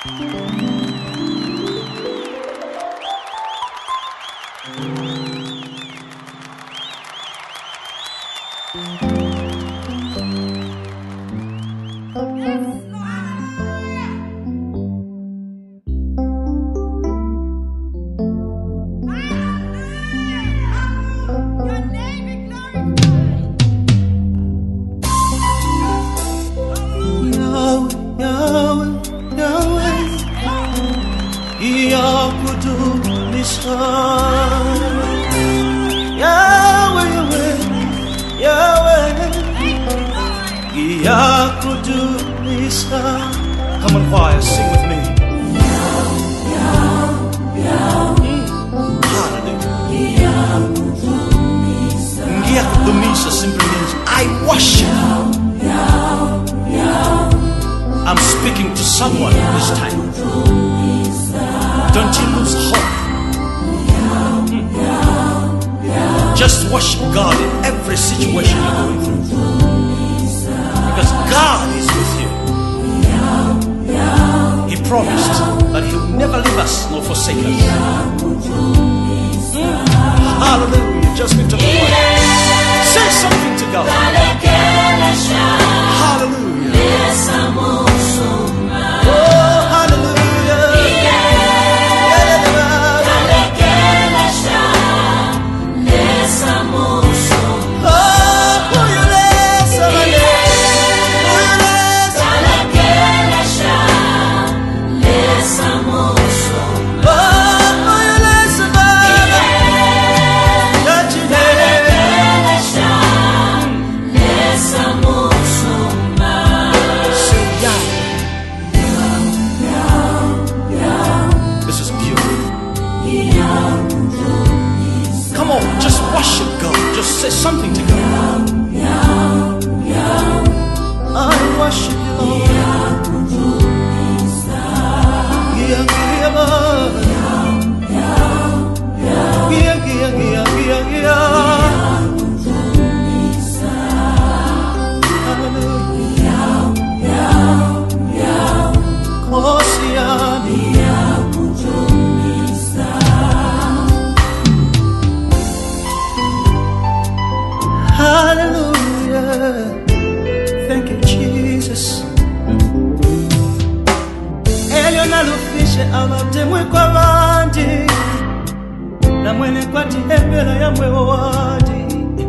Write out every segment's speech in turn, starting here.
Come on, choir, sing with me. Hallelujah. Simply means I worship. I'm speaking to someone this time. Don't you lose hope. Just worship God in every situation you're going through. Because God is with you. He promised that He will never leave us nor forsake us. Hallelujah. Just lift up the voice. Say something to God. Hallelujah. Oh, hallelujah. Say something to God. I worship you, Lord. Hallelujah. Thank you, Jesus. Elio nalufishe abatemwe kwa bandi na mwene kwati ebela ya mwewo wadi.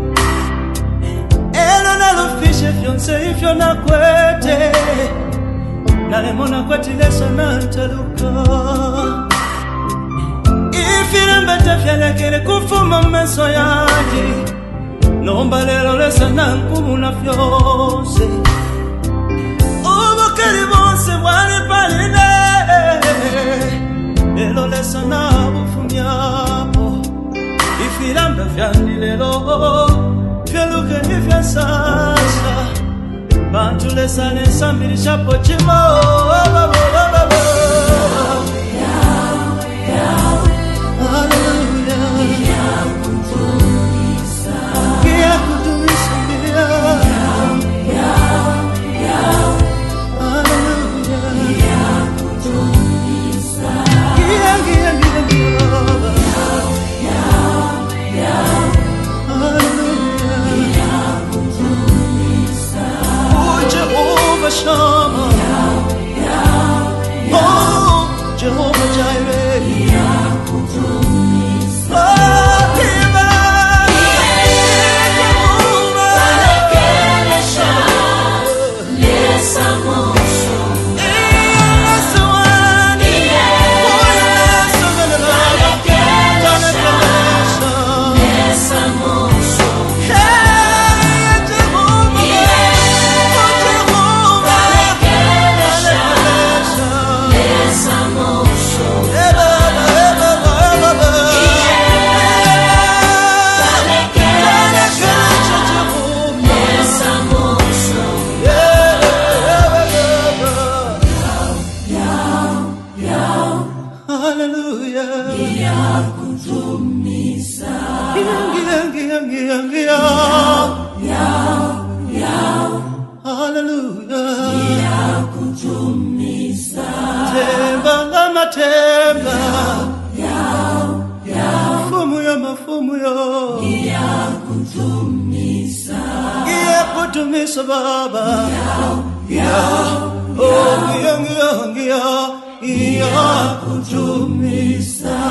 Elio nalufishe fyonse ifyo na kwete na emona kwati lesa na ntaluka. Ifile mbete fyalekele kufuma meso yadi. Nomba lero lesa nankumu na fyose. Ubu karibonse wale paline. Lero lesa na bufumyapo. Ifilamba fyandi lero. Fyaluke ifya sasa. Bantu lesa nesambili shapo chimo. Jehovah Jireh, Hallelujah. mfumu yo Ngia kutumisa baba Ngia Ngia kutumisa